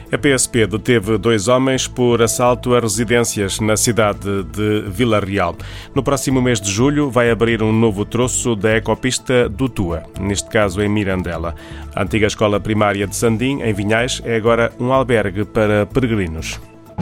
A PSP deteve 2 homens por assalto a residências na cidade de Vila Real. No próximo mês de julho vai abrir um novo troço da ecopista do Tua, neste caso em Mirandela. A antiga escola primária de Sandim, em Vinhais, é agora um albergue para peregrinos.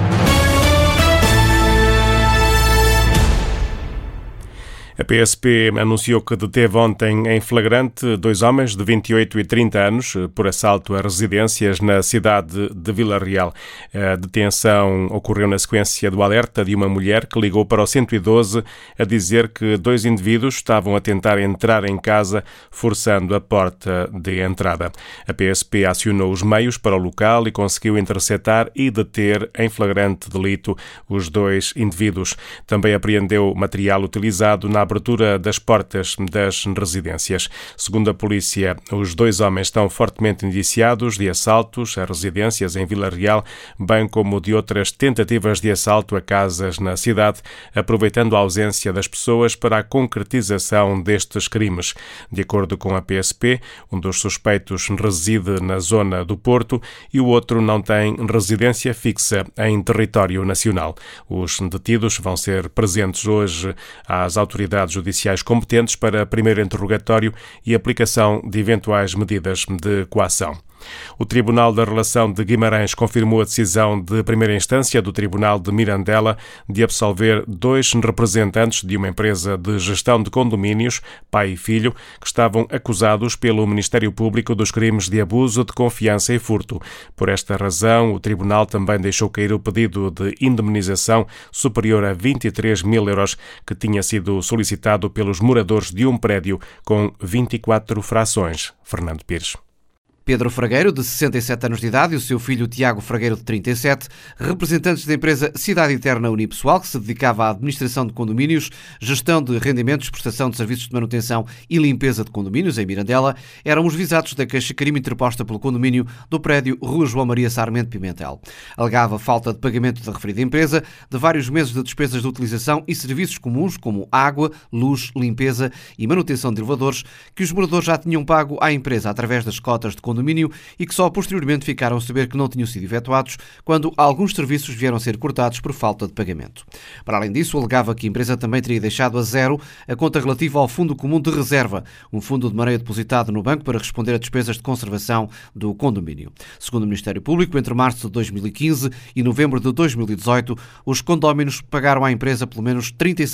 A PSP anunciou que deteve ontem em flagrante 2 homens de 28 e 30 anos por assalto a residências na cidade de Vila Real. A detenção ocorreu na sequência do alerta de uma mulher que ligou para o 112 a dizer que 2 indivíduos estavam a tentar entrar em casa forçando a porta de entrada. A PSP acionou os meios para o local e conseguiu interceptar e deter em flagrante delito os 2 indivíduos. Também apreendeu material utilizado na abertura das portas das residências. Segundo a polícia, os 2 homens estão fortemente indiciados de assaltos a residências em Vila Real, bem como de outras tentativas de assalto a casas na cidade, aproveitando a ausência das pessoas para a concretização destes crimes. De acordo com a PSP, um dos suspeitos reside na zona do Porto e o outro não tem residência fixa em território nacional. Os detidos vão ser presentes hoje às autoridades judiciais competentes para primeiro interrogatório e aplicação de eventuais medidas de coação. O Tribunal da Relação de Guimarães confirmou a decisão de primeira instância do Tribunal de Mirandela de absolver 2 representantes de uma empresa de gestão de condomínios, pai e filho, que estavam acusados pelo Ministério Público dos crimes de abuso de confiança e furto. Por esta razão, o Tribunal também deixou cair o pedido de indemnização superior a 23 mil euros que tinha sido solicitado pelos moradores de um prédio com 24 frações. Fernando Pires. Pedro Fragueiro, de 67 anos de idade, e o seu filho Tiago Fragueiro, de 37, representantes da empresa Cidade Eterna Unipessoal, que se dedicava à administração de condomínios, gestão de rendimentos, prestação de serviços de manutenção e limpeza de condomínios em Mirandela, eram os visados da queixa-crime interposta pelo condomínio do prédio Rua João Maria Sarmento Pimentel. Alegava falta de pagamento da referida empresa, de vários meses de despesas de utilização e serviços comuns, como água, luz, limpeza e manutenção de elevadores, que os moradores já tinham pago à empresa através das cotas de condomínio e que só posteriormente ficaram a saber que não tinham sido efetuados quando alguns serviços vieram a ser cortados por falta de pagamento. Para além disso, alegava que a empresa também teria deixado a zero a conta relativa ao Fundo Comum de Reserva, um fundo de maneio depositado no banco para responder a despesas de conservação do condomínio. Segundo o Ministério Público, entre março de 2015 e novembro de 2018, os condóminos pagaram à empresa pelo menos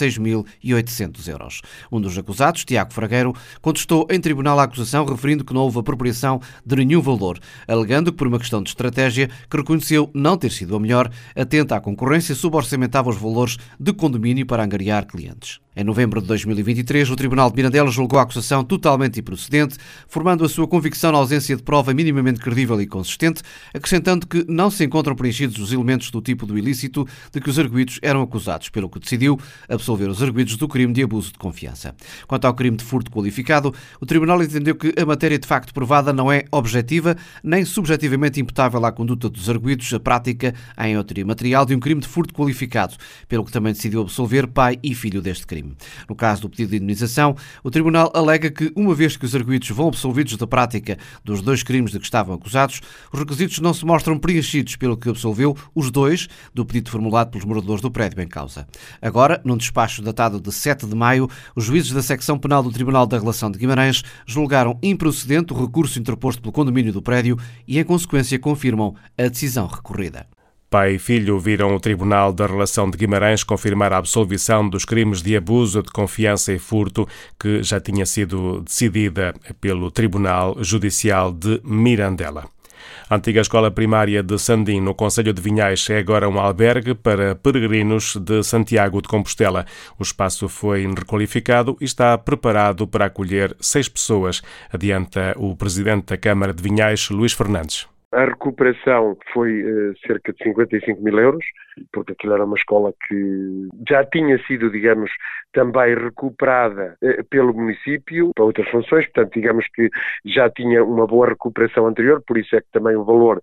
36.800 euros. Um dos acusados, Tiago Fragueiro, contestou em tribunal a acusação, referindo que não houve apropriação de nenhum valor, alegando que por uma questão de estratégia que reconheceu não ter sido a melhor, atenta à concorrência, suborçamentava os valores de condomínio para angariar clientes. Em novembro de 2023, o Tribunal de Mirandela julgou a acusação totalmente improcedente, formando a sua convicção na ausência de prova minimamente credível e consistente, acrescentando que não se encontram preenchidos os elementos do tipo do ilícito de que os arguidos eram acusados, pelo que decidiu absolver os arguidos do crime de abuso de confiança. Quanto ao crime de furto qualificado, o Tribunal entendeu que a matéria de facto provada não é objetiva nem subjetivamente imputável à conduta dos arguidos, a prática em autoria material de um crime de furto qualificado, pelo que também decidiu absolver pai e filho deste crime. No caso do pedido de indemnização, o Tribunal alega que, uma vez que os arguidos vão absolvidos da prática dos 2 crimes de que estavam acusados, os requisitos não se mostram preenchidos, pelo que absolveu os 2 do pedido formulado pelos moradores do prédio em causa. Agora, num despacho datado de 7 de maio, os juízes da secção penal do Tribunal da Relação de Guimarães julgaram improcedente o recurso interposto pelo condomínio do prédio e, em consequência, confirmam a decisão recorrida. Pai e filho viram o Tribunal da Relação de Guimarães confirmar a absolvição dos crimes de abuso de confiança e furto que já tinha sido decidida pelo Tribunal Judicial de Mirandela. A antiga escola primária de Sandim, no concelho de Vinhais, é agora um albergue para peregrinos de Santiago de Compostela. O espaço foi requalificado e está preparado para acolher 6 pessoas, adianta o presidente da Câmara de Vinhais, Luís Fernandes. A recuperação foi cerca de 55 mil euros, porque aquilo era uma escola que já tinha sido, digamos, também recuperada pelo município para outras funções, portanto, digamos que já tinha uma boa recuperação anterior, por isso é que também o valor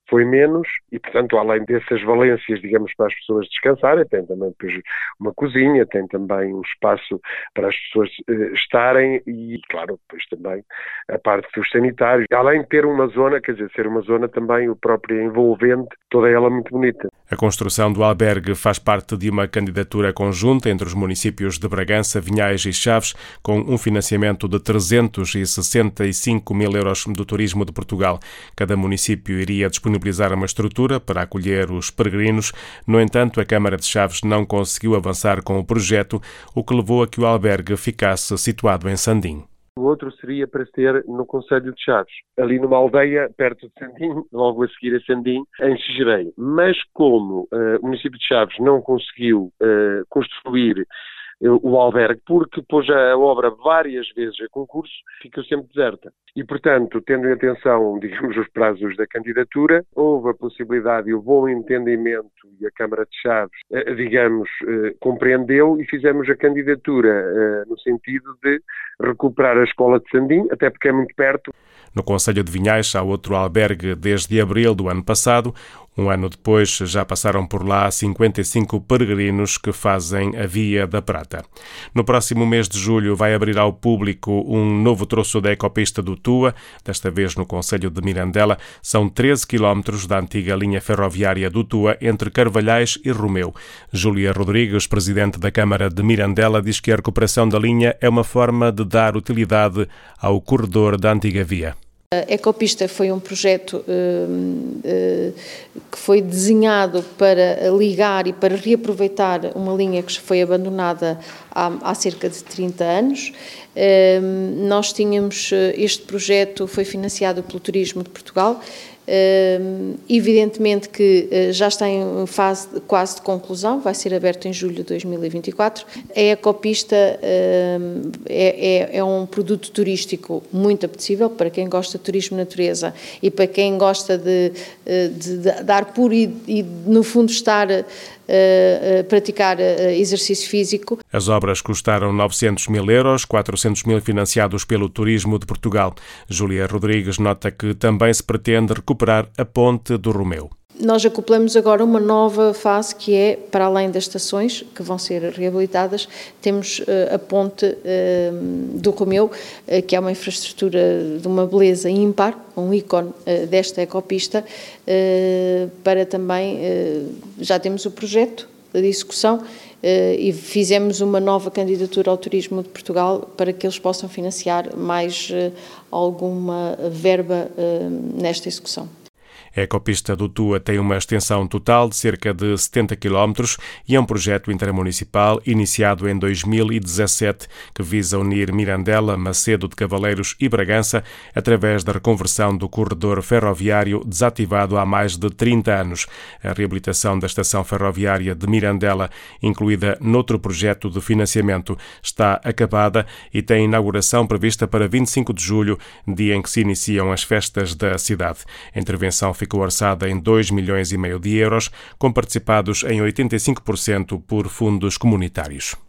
foi menos e, portanto, além dessas valências, digamos, para as pessoas descansarem, tem também depois uma cozinha, tem também um espaço para as pessoas estarem e, claro, depois também a parte dos sanitários. Além de ter uma zona, quer dizer, ser uma zona também o próprio envolvente, toda ela muito bonita. A construção do albergue faz parte de uma candidatura conjunta entre os municípios de Bragança, Vinhais e Chaves, com um financiamento de 365 mil euros do Turismo de Portugal. Cada município iria disponibilizar uma estrutura para acolher os peregrinos. No entanto, a Câmara de Chaves não conseguiu avançar com o projeto, o que levou a que o albergue ficasse situado em Sandim. O outro seria para ser no concelho de Chaves, ali numa aldeia perto de Sandim, logo a seguir a Sandim, em Xagereiro. Mas como o município de Chaves não conseguiu construir o albergue, porque pôs a obra várias vezes a concurso, ficou sempre deserta. E, portanto, tendo em atenção, digamos, os prazos da candidatura, houve a possibilidade e o bom entendimento e a Câmara de Chaves, digamos, compreendeu e fizemos a candidatura no sentido de recuperar a escola de Sandim, até porque é muito perto. No concelho de Vinhais há outro albergue desde abril do ano passado. Um ano depois já passaram por lá 55 peregrinos que fazem a Via da Prata. No próximo mês de julho vai abrir ao público um novo troço da ecopista do Tua, desta vez no concelho de Mirandela. São 13 quilómetros da antiga linha ferroviária do Tua entre Carvalhais e Romeu. Júlia Rodrigues, presidente da Câmara de Mirandela, diz que a recuperação da linha é uma forma de dar utilidade ao corredor da antiga via. A ecopista foi um projeto que foi desenhado para ligar e para reaproveitar uma linha que foi abandonada há cerca de 30 anos. Nós tínhamos, este projeto foi financiado pelo Turismo de Portugal. Evidentemente que já está em fase quase de conclusão, vai ser aberto em julho de 2024. A ecopista é um produto turístico muito apetecível para quem gosta de turismo de natureza e para quem gosta de dar puro e no fundo estar praticar exercício físico. As obras custaram 900 mil euros, 400 mil financiados pelo Turismo de Portugal. Júlia Rodrigues nota que também se pretende recuperar a ponte do Romeu. Nós acoplamos agora uma nova fase que é, para além das estações que vão ser reabilitadas, temos a ponte do Romeu, que é uma infraestrutura de uma beleza ímpar, um ícone desta ecopista, para também, já temos o projeto de execução e fizemos uma nova candidatura ao Turismo de Portugal para que eles possam financiar mais alguma verba nesta execução. A ecopista do Tua tem uma extensão total de cerca de 70 km e é um projeto intermunicipal iniciado em 2017 que visa unir Mirandela, Macedo de Cavaleiros e Bragança através da reconversão do corredor ferroviário desativado há mais de 30 anos. A reabilitação da estação ferroviária de Mirandela, incluída noutro projeto de financiamento, está acabada e tem inauguração prevista para 25 de julho, dia em que se iniciam as festas da cidade. A intervenção ficou orçada em 2,5 milhões de euros, com participados em 85% por fundos comunitários.